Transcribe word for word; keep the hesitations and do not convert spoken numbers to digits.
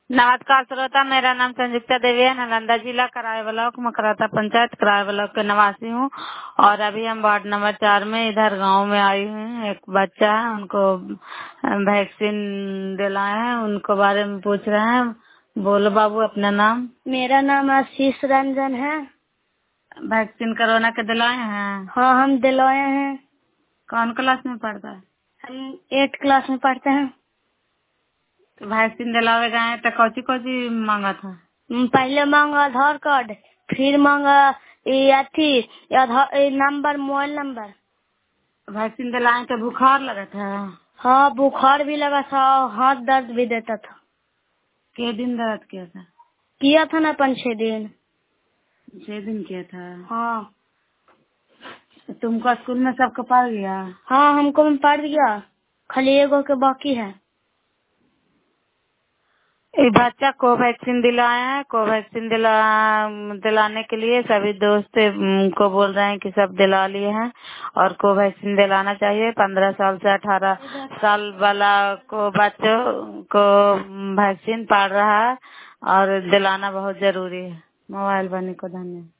नमस्कार श्रोता, मेरा नाम संयुक्ता देवी है। नालंदा जिला कराए ब्लॉक मकराता पंचायत कराए ब्लॉक के निवासी हूँ और अभी हम वार्ड नंबर चार में इधर गांव में आई हूँ। एक बच्चा है, उनको वैक्सीन दिलाए हैं, उनको बारे में पूछ रहे हैं। बोलो बाबू अपना नाम। मेरा नाम आशीष रंजन है। वैक्सीन कोरोना के दिलाए हैं? हाँ, हम दिलवाए हैं। कौन क्लास में पढ़ता है? हम एट क्लास में पढ़ते हैं। तो वैक्सीन दिलावे गए तो कौची कौची मांगा था? पहले मांगा आधार कार्ड, फिर मांगा ये अथी Aadhaar number, mobile number. Vaccine दिलाए तो बुखार लगा था? हाँ, बुखार भी लगा था और हाथ दर्द भी देता था। के दिन दर्द किया था? किया था ना पाँच छह दिन। छह दिन किया था? हाँ। तो तुमको स्कूल में सबको पढ़ गया? हाँ, हमको में पढ़ गया, खाली एगो के बाकी है। ये बच्चा कोवैक्सीन दिलाए हैं। कोवैक्सीन दिला दिलाने के लिए सभी दोस्त उम, को बोल रहे हैं कि सब दिला लिए हैं और कोवैक्सीन दिलाना चाहिए। पंद्रह साल से अठारह साल वाला को बच्चों को वैक्सीन पड़ रहा है और दिलाना बहुत जरूरी है। मोबाइल बने को धन्यवाद।